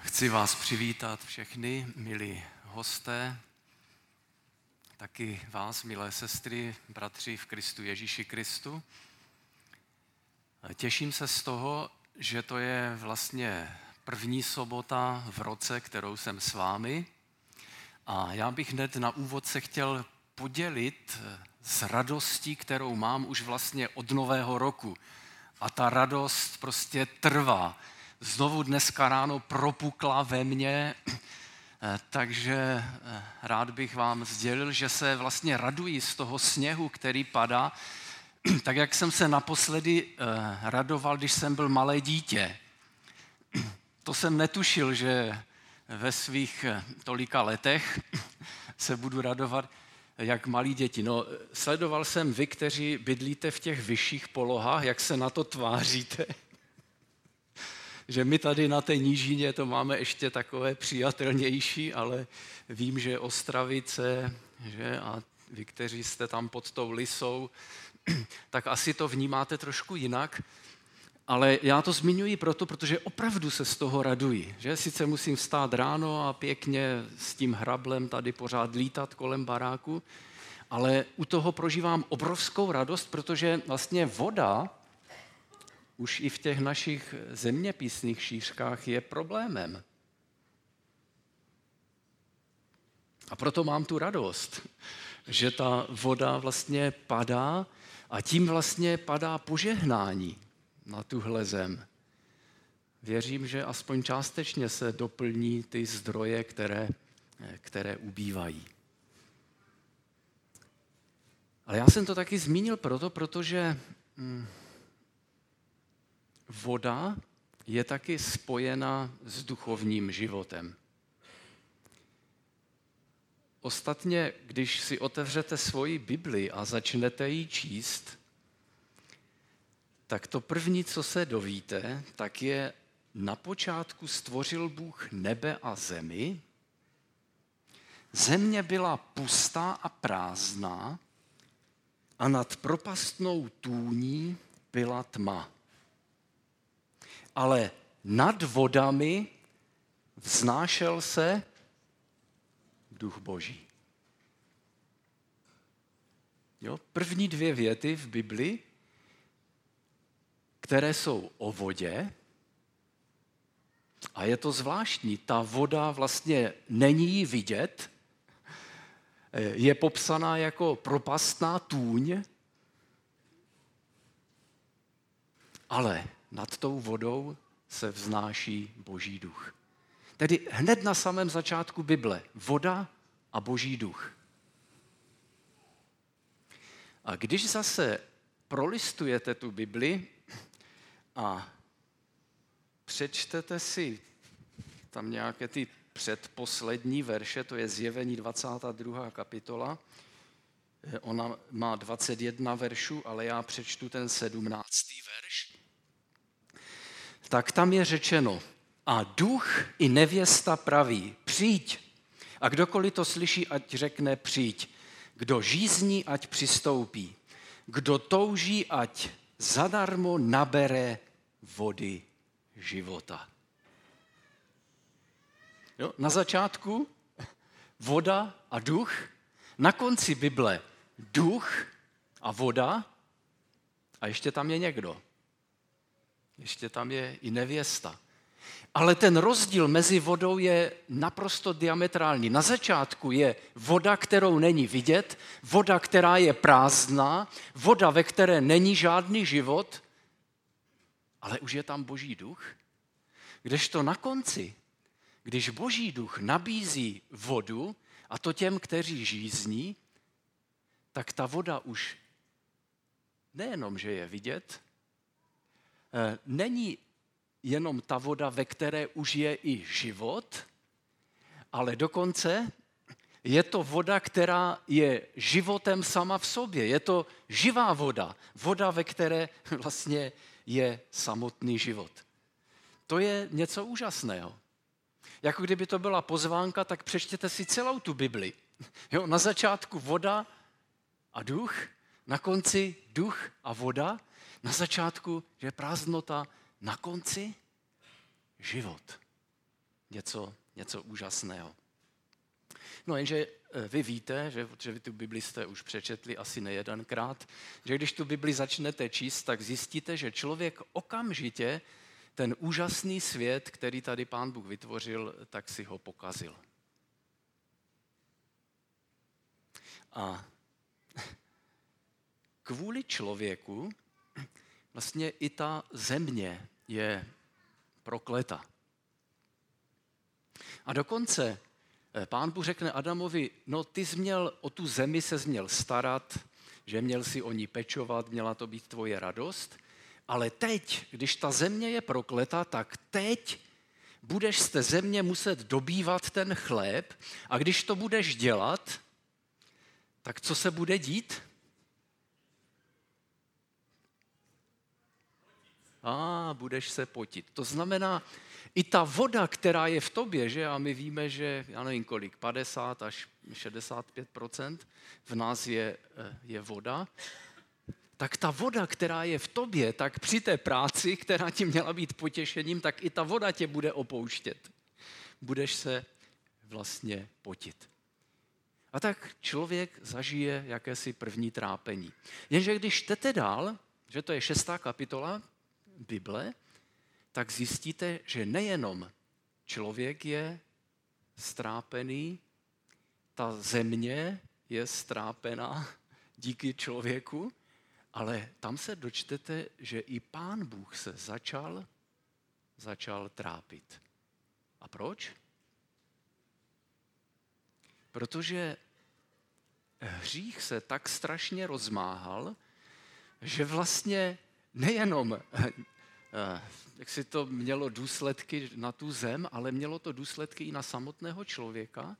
Chci vás přivítat všechny, milí hosté, taky vás, milé sestry, bratři v Kristu Ježíši Kristu. Těším se z toho, že to je vlastně první sobota v roce, kterou jsem s vámi. A já bych hned na úvod se chtěl podělit s radostí, kterou mám už vlastně od Nového roku. A ta radost prostě trvá. Znovu dneska ráno propukla ve mně, takže rád bych vám sdělil, že se vlastně raduji z toho sněhu, který padá, tak jak jsem se naposledy radoval, když jsem byl malé dítě. To jsem netušil, že ve svých tolika letech se budu radovat jak malí děti. No, sledoval jsem vy, kteří bydlíte v těch vyšších polohách, jak se na to tváříte. Že my tady na té nížině to máme ještě takové přijatelnější, ale vím, že Ostravice, že, a vy, kteří jste tam pod tou Lisou, tak asi to vnímáte trošku jinak. Ale já to zmiňuji proto, protože opravdu se z toho raduji. Že? Sice musím vstát ráno a pěkně s tím hrablem tady pořád lítat kolem baráku, ale u toho prožívám obrovskou radost, protože vlastně voda už i v těch našich zeměpisných šířkách je problémem. A proto mám tu radost, že ta voda vlastně padá a tím vlastně padá požehnání na tuhle zem. Věřím, že aspoň částečně se doplní ty zdroje, které ubývají. Ale já jsem to taky zmínil protože voda je taky spojena s duchovním životem. Ostatně, když si otevřete svoji Bibli a začnete ji číst, tak to první, co se dovíte, tak je: na počátku stvořil Bůh nebe a zemi, země byla pustá a prázdná a nad propastnou tůní byla tma. Ale nad vodami vznášel se Duch Boží. Jo? První dvě věty v Bibli, které jsou o vodě, a je to zvláštní, ta voda vlastně není jí vidět, je popsaná jako propastná tůň, ale nad tou vodou se vznáší Boží duch. Tedy hned na samém začátku Bible voda a Boží duch. A když zase prolistujete tu Bibli a přečtete si tam nějaké ty předposlední verše, to je Zjevení 22. kapitola, ona má 21 veršů, ale já přečtu ten 17. verš, tak tam je řečeno: a duch i nevěsta praví, přijď. A kdokoliv to slyší, ať řekne přijď. Kdo žízní, ať přistoupí. Kdo touží, ať zadarmo nabere vody života. Jo? Na začátku voda a duch, na konci Bible duch a voda a ještě tam je někdo. Ještě tam je i nevěsta. Ale ten rozdíl mezi vodou je naprosto diametrální. Na začátku je voda, kterou není vidět, voda, která je prázdná, voda, ve které není žádný život, ale už je tam Boží duch. Kdežto na konci, když Boží duch nabízí vodu, a to těm, kteří žízní, tak ta voda už nejenom, že je vidět, není jenom ta voda, ve které už je i život, ale dokonce je to voda, která je životem sama v sobě. Je to živá voda. Voda, ve které vlastně je samotný život. To je něco úžasného. Jako kdyby to byla pozvánka, tak přečtěte si celou tu Bibli. Jo, na začátku voda a duch, na konci duch a voda, na začátku je prázdnota, na konci život. něco úžasného. No jenže vy víte, že vy tu Bibli jste už přečetli asi nejedenkrát, že když tu Bibli začnete číst, tak zjistíte, že člověk okamžitě ten úžasný svět, který tady Pán Bůh vytvořil, tak si ho pokazil. A kvůli člověku vlastně i ta země je prokleta. A dokonce Pán Bůh řekne Adamovi, no ty jsi měl o tu zemi se měl starat, že měl si o ní pečovat, měla to být tvoje radost, ale teď, když ta země je prokleta, tak teď budeš z té země muset dobývat ten chléb a když to budeš dělat, tak co se bude dít? Budeš se potit. To znamená, i ta voda, která je v tobě, že? A my víme, že, já nevím kolik, 50 až 65% v nás je voda, tak ta voda, která je v tobě, tak při té práci, která ti měla být potěšením, tak i ta voda tě bude opouštět. Budeš se vlastně potit. A tak člověk zažije jakési první trápení. Jenže když čtete dál, že to je 6. kapitola Bible, tak zjistíte, že nejenom člověk je strápený, ta země je strápená díky člověku, ale tam se dočtete, že i Pán Bůh se začal trápit. A proč? Protože hřích se tak strašně rozmáhal, že vlastně nejenom jak si to mělo důsledky na tu zem, ale mělo to důsledky i na samotného člověka.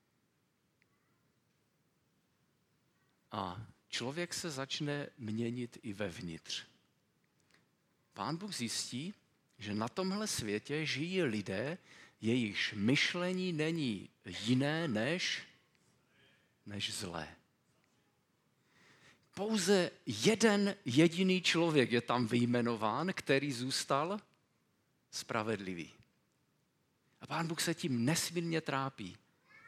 A člověk se začne měnit i vevnitř. Pán Bůh zjistí, že na tomhle světě žijí lidé, jejichž myšlení není jiné než zlé. Pouze jeden jediný člověk je tam vyjmenován, který zůstal spravedlivý. A Pán Bůh se tím nesmírně trápí.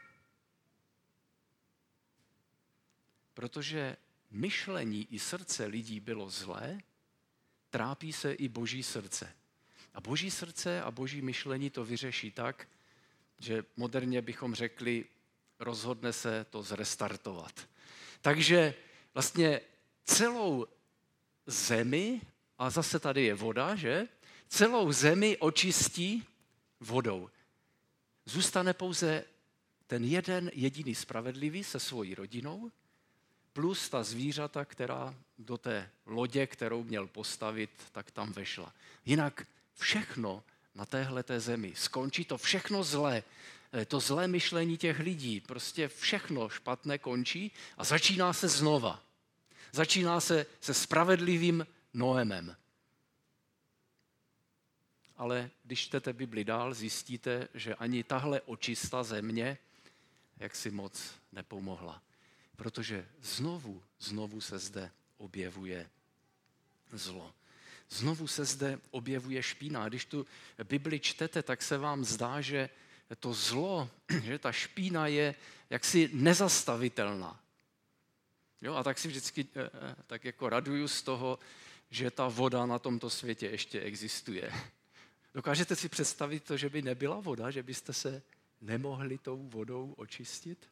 Protože myšlení i srdce lidí bylo zlé, trápí se i Boží srdce. A Boží srdce a Boží myšlení to vyřeší tak, že moderně bychom řekli, rozhodne se to zrestartovat. Takže vlastně celou zemi, a zase tady je voda, že? Celou zemi očistí vodou. Zůstane pouze ten jeden jediný spravedlivý se svojí rodinou, plus ta zvířata, která do té lodě, kterou měl postavit, tak tam vešla. Jinak všechno na téhleté zemi, skončí to všechno zlé, to zlé myšlení těch lidí, prostě všechno špatné končí a začíná se znova. Začíná se spravedlivým Noémem. Ale když čtete Bibli dál, zjistíte, že ani tahle očista země jaksi moc nepomohla. Protože znovu se zde objevuje zlo. Znovu se zde objevuje špína. Když tu Bibli čtete, tak se vám zdá, že to zlo, že ta špína je jaksi nezastavitelná. Jo, a tak si vždycky tak jako raduju z toho, že ta voda na tomto světě ještě existuje. Dokážete si představit to, že by nebyla voda, že byste se nemohli tou vodou očistit?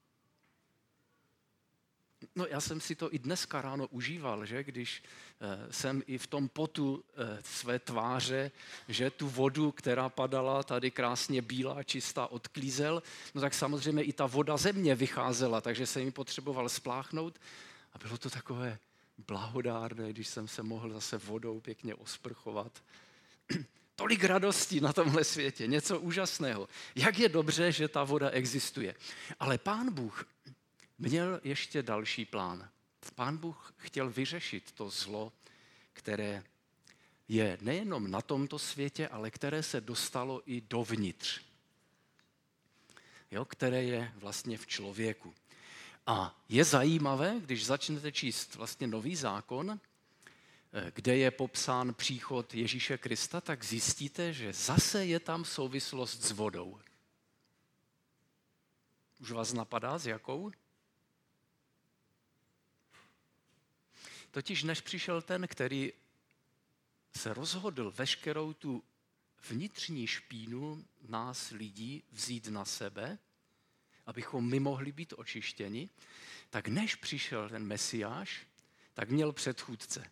No já jsem si to i dneska ráno užíval, že když jsem i v tom potu své tváře, že tu vodu, která padala tady krásně bílá, čistá, odklízel, no tak samozřejmě i ta voda ze mě vycházela, takže jsem ji potřeboval spláchnout a bylo to takové blahodárné, když jsem se mohl zase vodou pěkně osprchovat. Tolik radostí na tomhle světě, něco úžasného. Jak je dobře, že ta voda existuje. Ale Pán Bůh měl ještě další plán. Pán Bůh chtěl vyřešit to zlo, které je nejenom na tomto světě, ale které se dostalo i dovnitř. Jo, které je vlastně v člověku. A je zajímavé, když začnete číst vlastně Nový zákon, kde je popsán příchod Ježíše Krista, tak zjistíte, že zase je tam souvislost s vodou. Už vás napadá, s jakou? Totiž než přišel ten, který se rozhodl veškerou tu vnitřní špínu nás lidí vzít na sebe, abychom my mohli být očištěni, tak než přišel ten Mesiáš, tak měl předchůdce.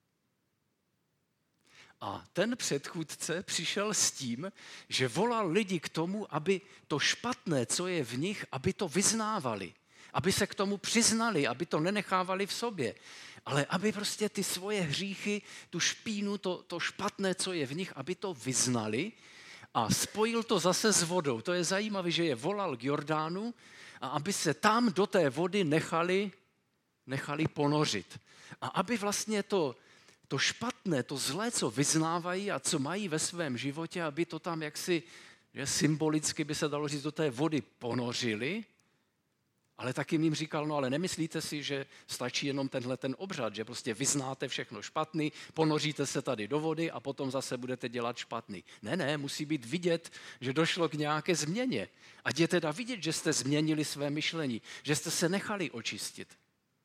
A ten předchůdce přišel s tím, že volal lidi k tomu, aby to špatné, co je v nich, aby to vyznávali, aby se k tomu přiznali, aby to nenechávali v sobě, ale aby prostě ty svoje hříchy, tu špínu, to špatné, co je v nich, aby to vyznali a spojil to zase s vodou. To je zajímavé, že je volal k Jordánu a aby se tam do té vody nechali ponořit. A aby vlastně to špatné, to zlé, co vyznávají a co mají ve svém životě, aby to tam jaksi, že symbolicky by se dalo říct, do té vody ponořili, ale taky jim říkal, no ale nemyslíte si, že stačí jenom ten obřad, že prostě vyznáte všechno špatný, ponoříte se tady do vody a potom zase budete dělat špatný. Ne, musí být vidět, že došlo k nějaké změně. Ať je teda vidět, že jste změnili své myšlení, že jste se nechali očistit.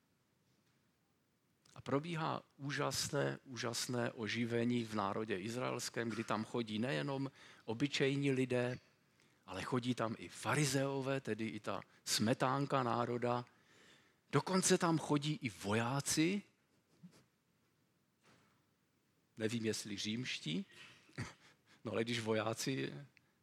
A probíhá úžasné oživení v národě izraelském, kdy tam chodí nejenom obyčejní lidé, ale chodí tam i farizeové, tedy i ta smetánka národa. Dokonce tam chodí i vojáci, nevím, jestli římští, no ale když vojáci,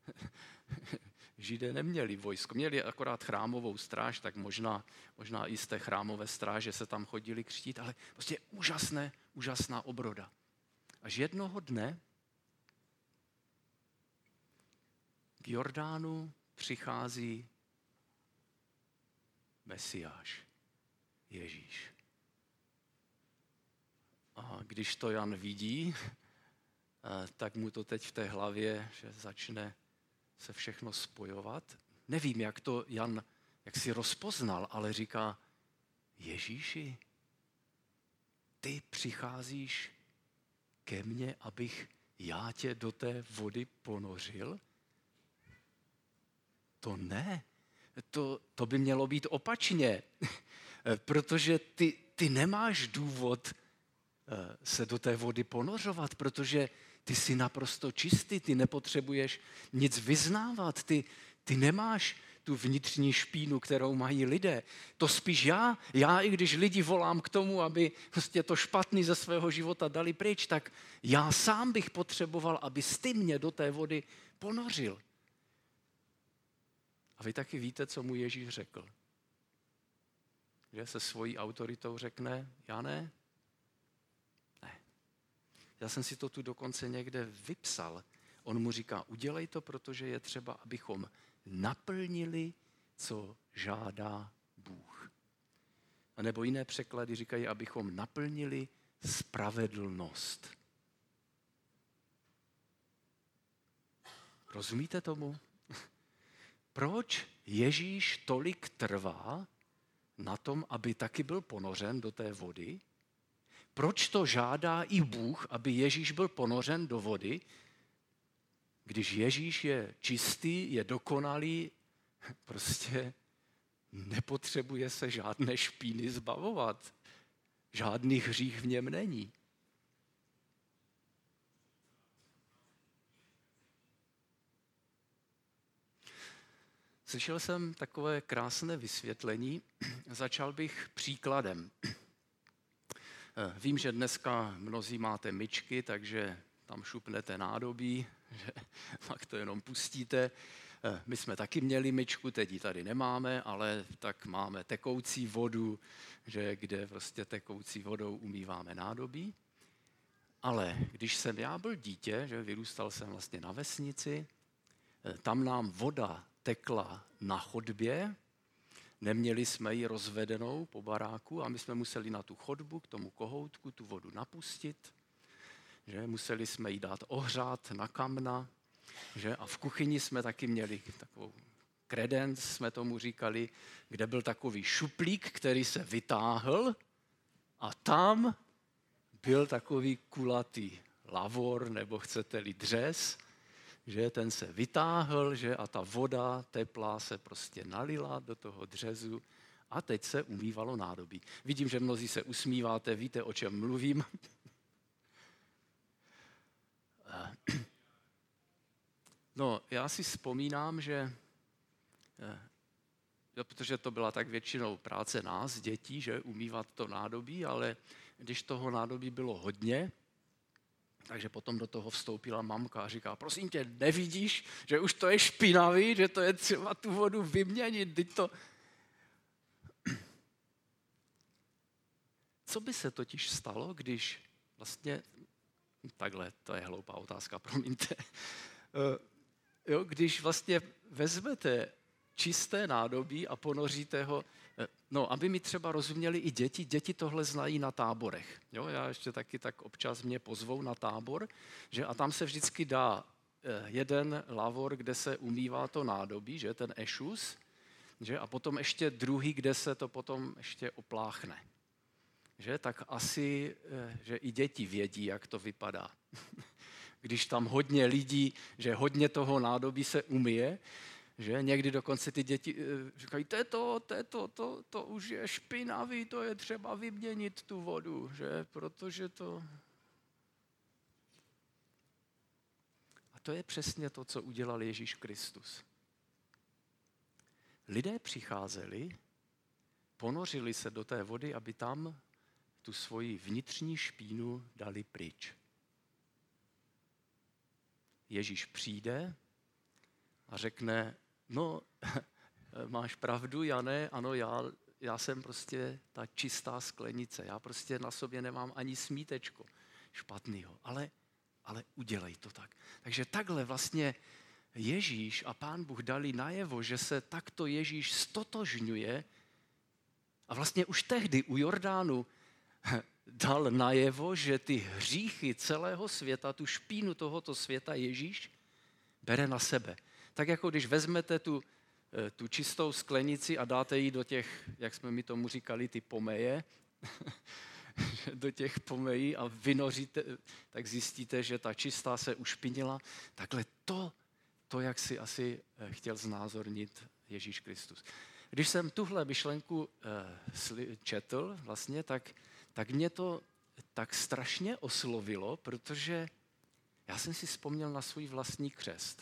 Židé neměli vojsko, měli akorát chrámovou stráž, tak možná i z té chrámové stráže se tam chodili křtít, ale prostě úžasná obroda. Až jednoho dne k Jordánu přichází Mesiáš, Ježíš. A když to Jan vidí, tak mu to teď v té hlavě, že začne se všechno spojovat. Nevím, jak to Jan si rozpoznal, ale říká, Ježíši, ty přicházíš ke mně, abych já tě do té vody ponořil? To ne, to by mělo být opačně, protože ty nemáš důvod se do té vody ponořovat, protože ty jsi naprosto čistý, ty nepotřebuješ nic vyznávat, ty nemáš tu vnitřní špínu, kterou mají lidé. To spíš já, i když lidi volám k tomu, aby prostě to špatný ze svého života dali pryč, tak já sám bych potřeboval, abys ty mě do té vody ponořil. A vy taky víte, co mu Ježíš řekl. Že se svojí autoritou řekne, já ne. Já jsem si to tu dokonce někde vypsal. On mu říká, udělej to, protože je třeba, abychom naplnili, co žádá Bůh. A nebo jiné překlady říkají, abychom naplnili spravedlnost. Rozumíte tomu? Proč Ježíš tolik trvá na tom, aby taky byl ponořen do té vody? Proč to žádá i Bůh, aby Ježíš byl ponořen do vody, když Ježíš je čistý, je dokonalý, prostě nepotřebuje se žádné špíny zbavovat. Žádný hřích v něm není. Slyšel jsem takové krásné vysvětlení, začal bych příkladem. Vím, že dneska mnozí máte myčky, takže tam šupnete nádobí, že pak to jenom pustíte. My jsme taky měli myčku, teď ji tady nemáme, ale tak máme tekoucí vodu, že kde prostě tekoucí vodou umýváme nádobí. Ale když jsem já byl dítě, že vyrůstal jsem vlastně na vesnici, tam nám voda tekla na chodbě, neměli jsme ji rozvedenou po baráku a my jsme museli na tu chodbu, k tomu kohoutku, tu vodu napustit. Že? Museli jsme ji dát ohřát na kamna. Že? A v kuchyni jsme taky měli takovou kredenc, jsme tomu říkali, kde byl takový šuplík, který se vytáhl a tam byl takový kulatý lavor, nebo chcete-li dřez, že ten se vytáhl, že a ta voda teplá se prostě nalila do toho dřezu a teď se umývalo nádobí. Vidím, že mnozí se usmíváte, víte, o čem mluvím. No, já si vzpomínám, že protože to byla tak většinou práce nás, dětí, že umývat to nádobí, ale když toho nádobí bylo hodně, takže potom do toho vstoupila mamka a říká, prosím tě, nevidíš, že už to je špinavý, že to je třeba tu vodu vyměnit, teď to... Co by se totiž stalo, když vlastně, takhle, to je hloupá otázka, promiňte, když vlastně vezmete čisté nádobí a ponoříte ho, no, aby mi třeba rozuměli i děti tohle znají na táborech. Jo, já ještě taky tak občas mě pozvou na tábor, že a tam se vždycky dá jeden lavor, kde se umývá to nádobí, že ten ešus, že a potom ještě druhý, kde se to potom ještě opláchne. Že tak asi, že i děti vědí, jak to vypadá. Když tam hodně lidí, že hodně toho nádobí se umyje, že někdy dokonce ty děti říkají, to už je špinavý, to je třeba vyměnit tu vodu, že, protože to... A to je přesně to, co udělal Ježíš Kristus. Lidé přicházeli, ponořili se do té vody, aby tam tu svoji vnitřní špínu dali pryč. Ježíš přijde a řekne, no, máš pravdu, Jane, ano, já jsem prostě ta čistá sklenice, já prostě na sobě nemám ani smítečko špatného, ale udělej to tak. Takže takhle vlastně Ježíš a Pán Bůh dali najevo, že se takto Ježíš stotožňuje a vlastně už tehdy u Jordánu dal najevo, že ty hříchy celého světa, tu špínu tohoto světa Ježíš bere na sebe. Tak jako když vezmete tu čistou sklenici a dáte ji do těch, jak jsme mi tomu říkali, ty pomeje, do těch pomejí a vynoříte, tak zjistíte, že ta čistá se ušpinila. Takhle to jak si asi chtěl znázornit Ježíš Kristus. Když jsem tuhle myšlenku četl vlastně, tak mě to tak strašně oslovilo, protože já jsem si vzpomněl na svůj vlastní křest.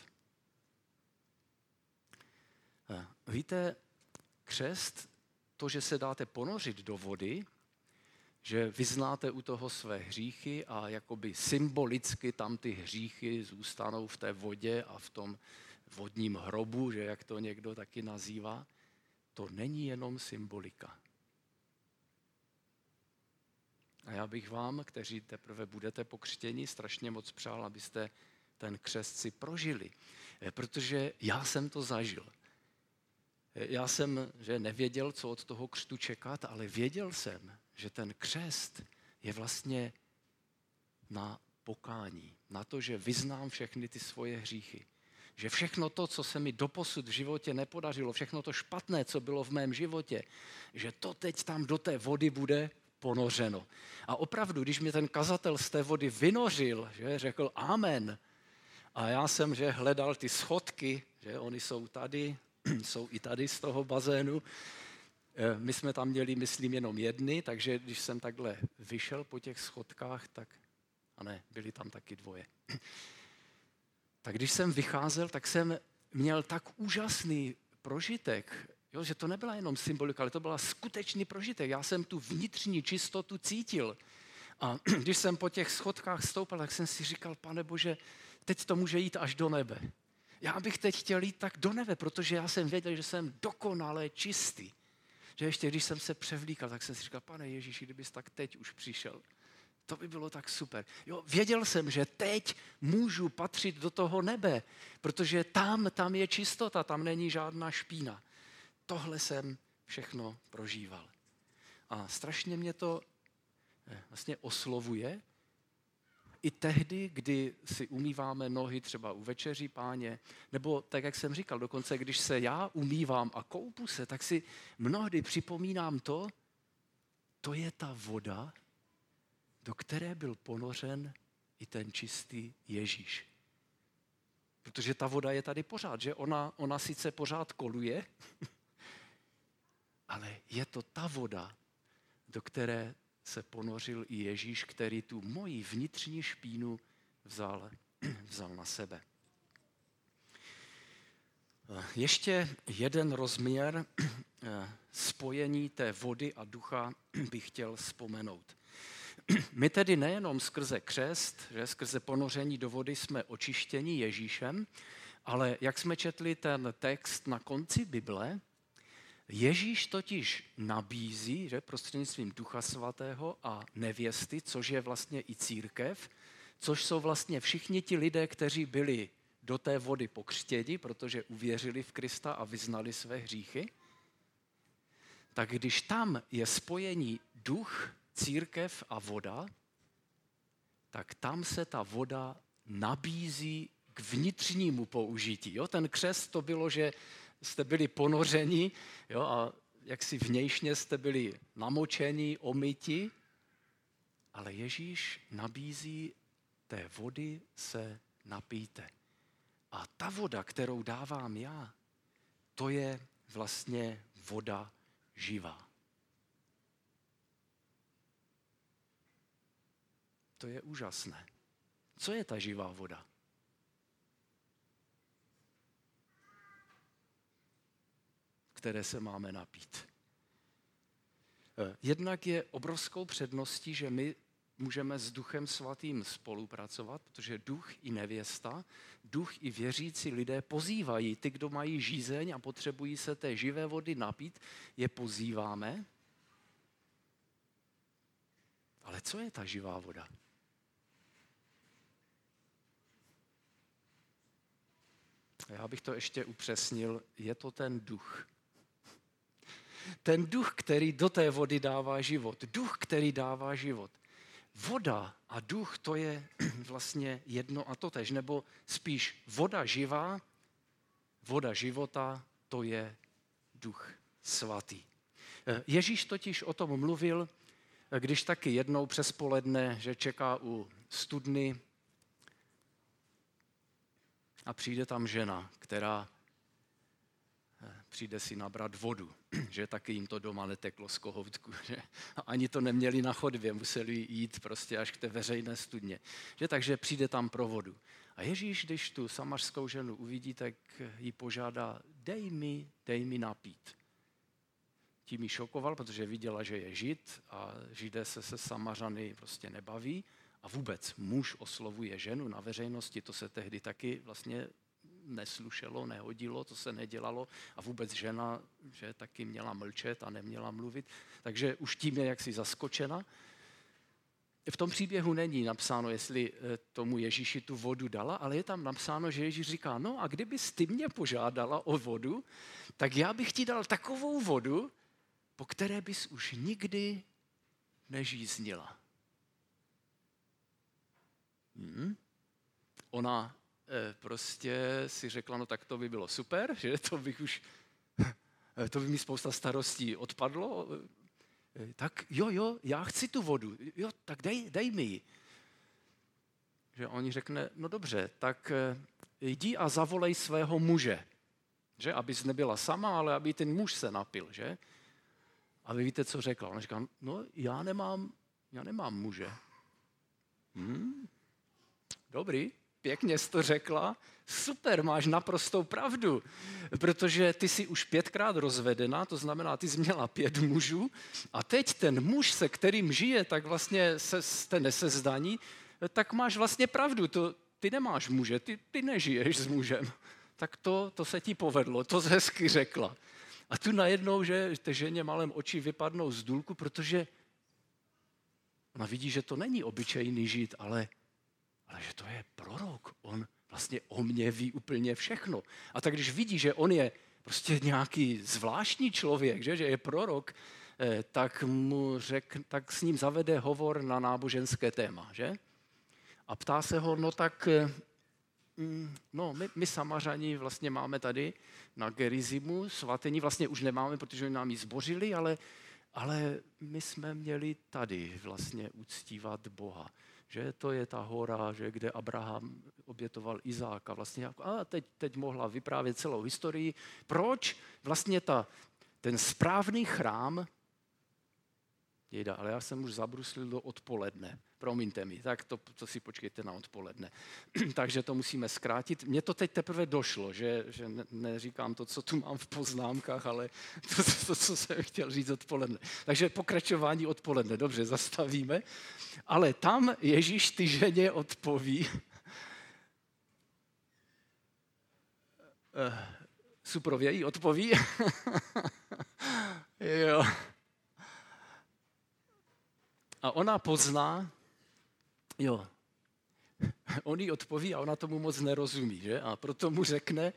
Víte, křest, to, že se dáte ponořit do vody, že vyznáte u toho své hříchy a jakoby symbolicky tam ty hříchy zůstanou v té vodě a v tom vodním hrobu, že jak to někdo taky nazývá, to není jenom symbolika. A já bych vám, kteří teprve budete pokřtěni, strašně moc přál, abyste ten křest si prožili. Protože já jsem to zažil. Já jsem nevěděl, co od toho křtu čekat, ale věděl jsem, že ten křest je vlastně na pokání, na to, že vyznám všechny ty svoje hříchy. Že všechno to, co se mi doposud v životě nepodařilo, všechno to špatné, co bylo v mém životě, že to teď tam do té vody bude ponořeno. A opravdu, když mě ten kazatel z té vody vynořil, že řekl amen, a já jsem hledal ty schodky, že oni jsou tady, jsou i tady z toho bazénu. My jsme tam měli, myslím, jenom jedny, takže když jsem takhle vyšel po těch schodkách, a ne, byly tam taky dvoje. Tak když jsem vycházel, tak jsem měl tak úžasný prožitek, jo, že to nebyla jenom symbolika, ale to byla skutečný prožitek. Já jsem tu vnitřní čistotu cítil. A když jsem po těch schodkách stoupal, tak jsem si říkal, Pane Bože, teď to může jít až do nebe. Já bych teď chtěl jít tak do nebe, protože já jsem věděl, že jsem dokonale čistý. Že ještě když jsem se převlíkal, tak jsem si říkal, Pane Ježíši, kdybys tak teď už přišel, to by bylo tak super. Jo, věděl jsem, že teď můžu patřit do toho nebe, protože tam je čistota, tam není žádná špína. Tohle jsem všechno prožíval. A strašně mě to vlastně oslovuje, i tehdy, kdy si umýváme nohy třeba u večeří Páně, nebo tak, jak jsem říkal, dokonce když se já umývám a koupu se, tak si mnohdy připomínám to je ta voda, do které byl ponořen i ten čistý Ježíš. Protože ta voda je tady pořád, že ona sice pořád koluje, ale je to ta voda, do které se ponořil i Ježíš, který tu moji vnitřní špínu vzal na sebe. Ještě jeden rozměr spojení té vody a ducha bych chtěl vzpomenout. My tedy nejenom skrze křest, že skrze ponoření do vody jsme očištěni Ježíšem, ale jak jsme četli ten text na konci Bible, Ježíš totiž nabízí, že prostřednictvím Ducha Svatého a nevěsty, což je vlastně i církev, což jsou vlastně všichni ti lidé, kteří byli do té vody pokřtěni, protože uvěřili v Krista a vyznali své hříchy, tak když tam je spojení duch, církev a voda, tak tam se ta voda nabízí k vnitřnímu použití. Jo? Ten křest to bylo, že jste byli ponořeni, jo, a jaksi vnějšně jste byli namočeni, omyti, ale Ježíš nabízí té vody se napijte. A ta voda, kterou dávám já, to je vlastně voda živá. To je úžasné. Co je ta živá voda? Které se máme napít. Jednak je obrovskou předností, že my můžeme s Duchem Svatým spolupracovat, protože duch i nevěsta, duch i věřící lidé pozývají ty, kdo mají žízeň a potřebují se té živé vody napít, je pozýváme. Ale co je ta živá voda? Já bych to ještě upřesnil, je to ten duch. Ten duch, který do té vody dává život. Duch, který dává život. Voda a duch, to je vlastně jedno a totéž, nebo spíš voda živá, voda života, to je Duch Svatý. Ježíš totiž o tom mluvil, když taky jednou přes poledne, že čeká u studny a přijde tam žena, která přijde si nabrat vodu, že taky jim to doma neteklo z kohoutku, že ani to neměli na chodbě, museli jít prostě až k té veřejné studně. Že takže přijde tam pro vodu. A Ježíš, když tu samařskou ženu uvidí, tak ji požádá, dej mi napít. Tím ji šokoval, protože viděla, že je žid a židé se Samařany prostě nebaví a vůbec muž oslovuje ženu na veřejnosti, to se tehdy taky vlastně neslušelo, nehodilo, to se nedělalo a vůbec žena, že taky měla mlčet a neměla mluvit, takže už tím je jaksi zaskočena. V tom příběhu není napsáno, jestli tomu Ježíši tu vodu dala, ale je tam napsáno, že Ježíš říká, no a kdybys ty mě požádala o vodu, tak já bych ti dal takovou vodu, po které bys už nikdy nežíznila. Ona prostě si řekla, no tak to by bylo super, že to by mi spousta starostí odpadlo. Tak jo, já chci tu vodu, jo, tak dej mi ji. Že oni řekne, no dobře, tak jdi a zavolej svého muže, že, abys nebyla sama, ale aby ten muž se napil, že. A vy víte, co řekla? Ona říká, no já nemám muže. Dobrý, pěkně jsi to řekla, super, máš naprostou pravdu, protože ty jsi už 5krát rozvedená, to znamená, ty jsi měla 5 mužů a teď ten muž, se kterým žije, tak vlastně jste nesezdaní, tak máš vlastně pravdu, ty nemáš muže, ty nežiješ s mužem. Tak to se ti povedlo, to jsi hezky řekla. A tu najednou, že té ženě malém oči vypadnou z důlku, protože ona vidí, že to není obyčejný žid, ale že to je prorok. On vlastně o mně ví úplně všechno. A tak když vidí, že on je prostě nějaký zvláštní člověk, že je prorok, tak s ním zavede hovor na náboženské téma, že? A ptá se ho, no tak, my Samařani vlastně máme tady na Gerizimu svatyni, vlastně už nemáme, protože nám ji zbořili, ale ale my jsme měli tady vlastně uctívat Boha. Že to je ta hora, že kde Abraham obětoval Izáka. Vlastně a teď mohla vyprávět celou historii. Proč vlastně ten správný chrám, ale já jsem už zabruslil do odpoledne. Promiňte mi, tak to si počkejte na odpoledne. Takže to musíme zkrátit. Mně to teď teprve došlo, že neříkám to, co tu mám v poznámkách, ale to, co jsem chtěl říct odpoledne. Takže pokračování odpoledne, dobře, zastavíme. Ale tam Ježíš ty ženě odpoví. Suprově jí odpoví. Jo. A ona pozná, on jí odpoví a ona tomu moc nerozumí, že? A proto mu řekne,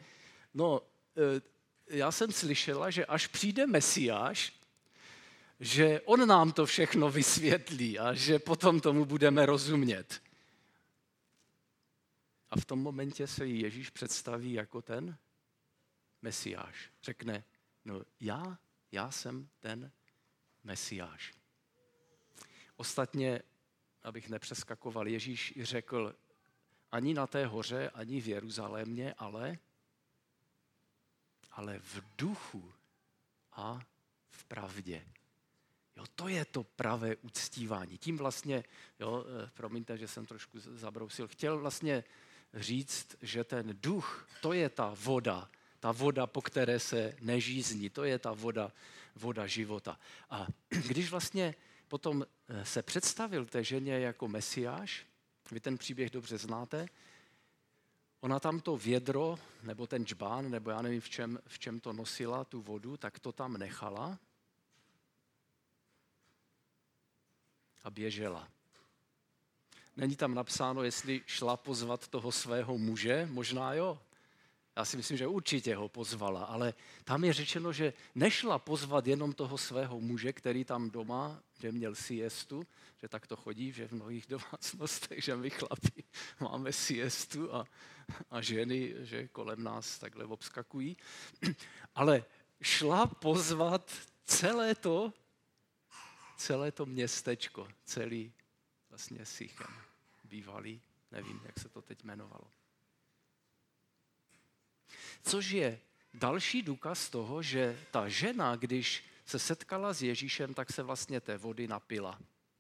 já jsem slyšela, že až přijde Mesiáš, že on nám to všechno vysvětlí a že potom tomu budeme rozumět. A v tom momentě se jí Ježíš představí jako ten Mesiáš. Řekne, já jsem ten Mesiáš. Ostatně, abych nepřeskakoval, Ježíš řekl, ani na té hoře, ani v Jeruzalémě, ale v duchu a v pravdě. Jo, to je to pravé uctívání. Tím vlastně, promiňte, že jsem trošku zabrousil, chtěl vlastně říct, že ten duch, to je ta voda, po které se nežízní, to je ta voda života. A když vlastně potom se představil té ženě jako Mesiáš, vy ten příběh dobře znáte, ona tam to vědro, nebo ten džbán, nebo já nevím, v čem to nosila, tu vodu, tak to tam nechala a běžela. Není tam napsáno, jestli šla pozvat toho svého muže, možná jo. Já si myslím, že určitě ho pozvala, ale tam je řečeno, že nešla pozvat jenom toho svého muže, který tam doma, že měl siestu, že tak to chodí, že v mnohých domácnostech, že my chlapi máme siestu a ženy, že kolem nás takhle obskakují, ale šla pozvat celé to městečko, celý vlastně Sichem, bývalý, nevím, jak se to teď jmenovalo. Což je další důkaz toho, že ta žena, když se setkala s Ježíšem, tak se vlastně té vody napila.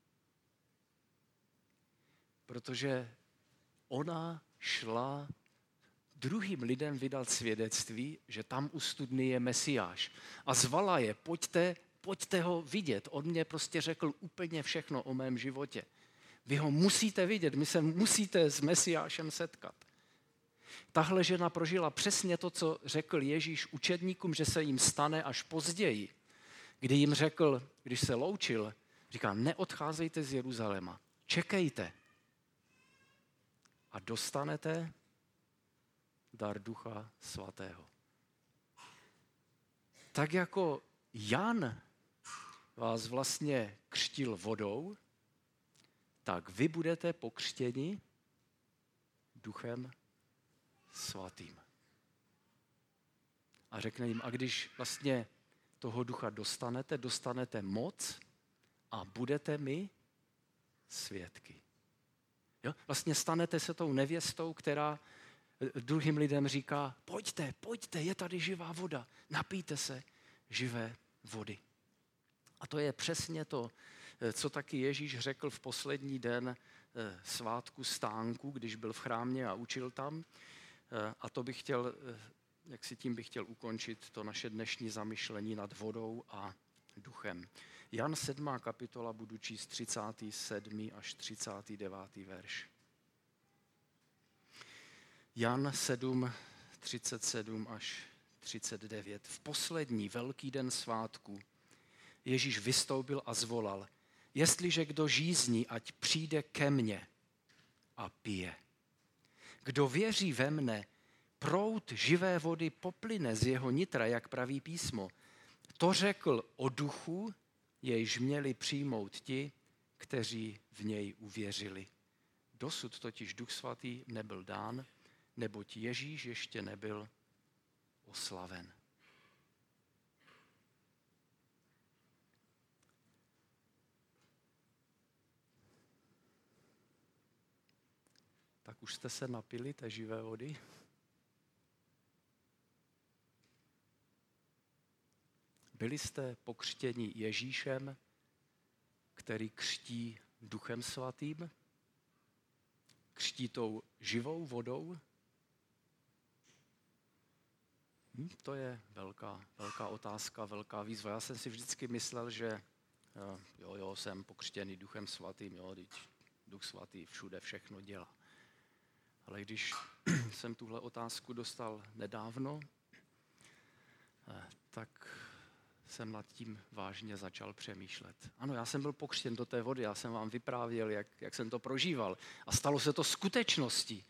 Protože ona šla druhým lidem vydat svědectví, že tam u studny je Mesiáš. A zvala je, pojďte ho vidět. On mě prostě řekl úplně všechno o mém životě. Vy ho musíte vidět, my se musíte s Mesiášem setkat. Tahle žena prožila přesně to, co řekl Ježíš učedníkům, že se jim stane až později. Kdy jim řekl, když se loučil, říká, neodcházejte z Jeruzaléma, čekejte a dostanete dar Ducha Svatého. Tak jako Jan vás vlastně křtil vodou, tak vy budete pokřtěni Duchem Svatým. A řekne jim, a když vlastně toho ducha dostanete moc a budete mi svědky. Jo? Vlastně stanete se tou nevěstou, která druhým lidem říká, pojďte, je tady živá voda, napijte se živé vody. A to je přesně to, co taky Ježíš řekl v poslední den svátku stánku, když byl v chrámě a učil tam. A to bych chtěl, tím bych chtěl ukončit to naše dnešní zamyšlení nad vodou a duchem. Jan 7. kapitola, budu číst 37. až 39. verš. Jan 7, 37 až 39. V poslední velký den svátku Ježíš vystoupil a zvolal, jestliže kdo žízní, ať přijde ke mně a pije. Kdo věří ve mne, proud živé vody poplyne z jeho nitra, jak praví písmo. To řekl o duchu, jejž měli přijmout ti, kteří v něj uvěřili. Dosud totiž Duch Svatý nebyl dán, neboť Ježíš ještě nebyl oslaven. Tak už jste se napili té živé vody? Byli jste pokřtěni Ježíšem, který křtí Duchem Svatým? Křtí tou živou vodou? To je velká otázka, velká výzva. Já jsem si vždycky myslel, že jsem pokřtěný Duchem Svatým, Duch Svatý všude všechno dělá. Ale když jsem tuhle otázku dostal nedávno, tak jsem nad tím vážně začal přemýšlet. Ano, já jsem byl pokřtěn do té vody, já jsem vám vyprávěl, jak jsem to prožíval. A stalo se to skutečností.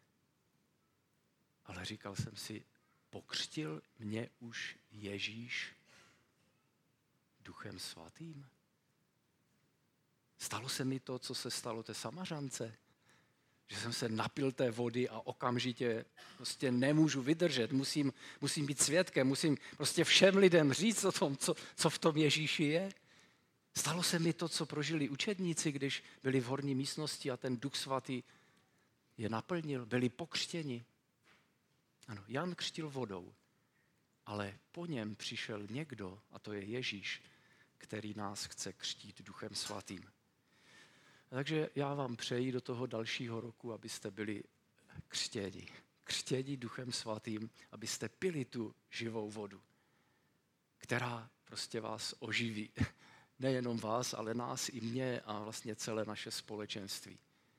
Ale říkal jsem si, pokřtil mě už Ježíš Duchem Svatým? Stalo se mi to, co se stalo té Samařance? Že jsem se napil té vody a okamžitě prostě nemůžu vydržet, musím být svědkem, musím prostě všem lidem říct o tom, co v tom Ježíši je. Stalo se mi to, co prožili učedníci, když byli v horní místnosti a ten Duch Svatý je naplnil, byli pokřtěni. Ano, Jan křtil vodou, ale po něm přišel někdo, a to je Ježíš, který nás chce křtít Duchem Svatým. Takže já vám přeji do toho dalšího roku, abyste byli křtěni Duchem Svatým, abyste pili tu živou vodu, která prostě vás oživí. Nejenom vás, ale nás i mě a vlastně celé naše společenství.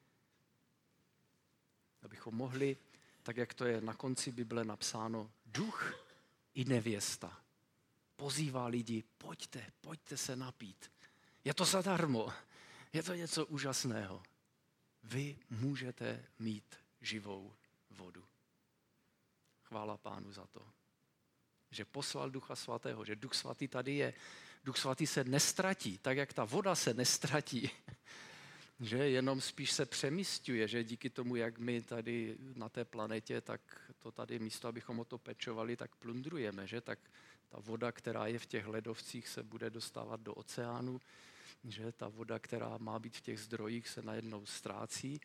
Abychom mohli, tak jak to je na konci Bible napsáno, duch i nevěsta pozývá lidi, pojďte se napít. Je to zadarmo. Je to něco úžasného. Vy můžete mít živou vodu. Chvála Pánu za to, že poslal Ducha Svatého, že Duch Svatý tady je. Duch Svatý se nestratí, tak jak ta voda se nestratí. Že jenom spíš se přemísťuje, že díky tomu, jak my tady na té planetě, tak to tady místo, abychom o to pečovali, tak plundrujeme, že? Tak ta voda, která je v těch ledovcích, se bude dostávat do oceánu, že ta voda, která má být v těch zdrojích, se najednou ztrácí.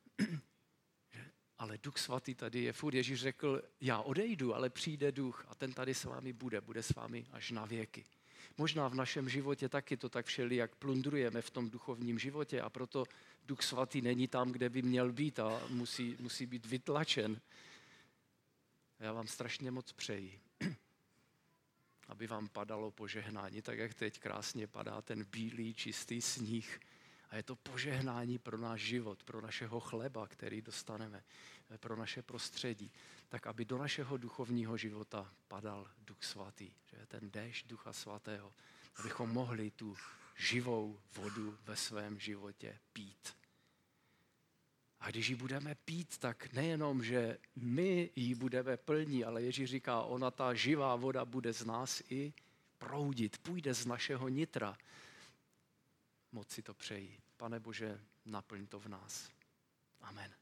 Ale Duch Svatý tady je furt. Ježíš řekl, já odejdu, ale přijde Duch a ten tady s vámi bude s vámi až na věky. Možná v našem životě taky to tak všelijak plundrujeme v tom duchovním životě a proto Duch Svatý není tam, kde by měl být a musí být vytlačen. A já vám strašně moc přeji, aby vám padalo požehnání, tak jak teď krásně padá ten bílý, čistý sníh. A je to požehnání pro náš život, pro našeho chleba, který dostaneme, pro naše prostředí. Tak aby do našeho duchovního života padal Duch Svatý, že je ten déšť Ducha Svatého, abychom mohli tu živou vodu ve svém životě pít. A když ji budeme pít, tak nejenom, že my ji budeme plní, ale Ježíš říká, ona ta živá voda bude z nás i proudit, půjde z našeho nitra. Moc si to přeji. Pane Bože, naplň to v nás. Amen.